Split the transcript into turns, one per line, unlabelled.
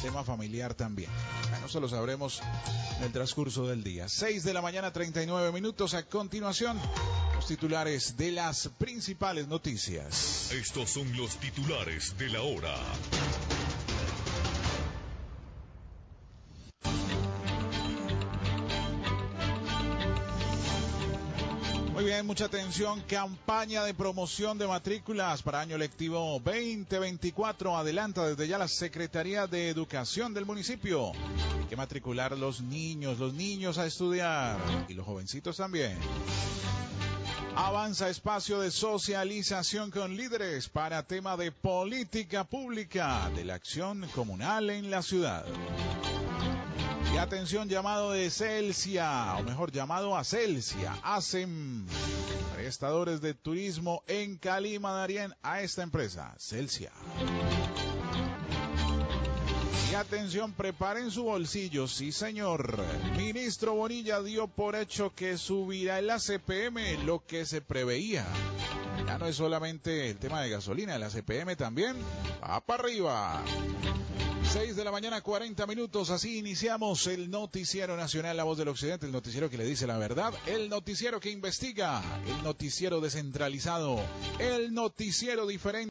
tema familiar también. Bueno, eso lo sabremos en el transcurso del día. 6 de la mañana, 39 minutos. A continuación, los titulares de las principales noticias.
Estos son los titulares de la hora.
Muy bien, mucha atención. Campaña de promoción de matrículas para año lectivo 2024. Adelanta desde ya la Secretaría de Educación del municipio. Hay que matricular los niños a estudiar y los jovencitos también. Avanza espacio de socialización con líderes para tema de política pública de la acción comunal en la ciudad. Y atención, llamado de Celsia, o mejor llamado a Celsia, hacen prestadores de turismo en Calima, Darién, a esta empresa, Celsia. Y atención, preparen su bolsillo, sí señor. Ministro Bonilla dio por hecho que subirá el ACPM, lo que se preveía. Ya no es solamente el tema de gasolina, el ACPM también va para arriba. 6 de la mañana, 40 minutos, así iniciamos el Noticiero Nacional, La Voz del Occidente, el noticiero que le dice la verdad, el noticiero que investiga, el noticiero descentralizado, el noticiero diferente.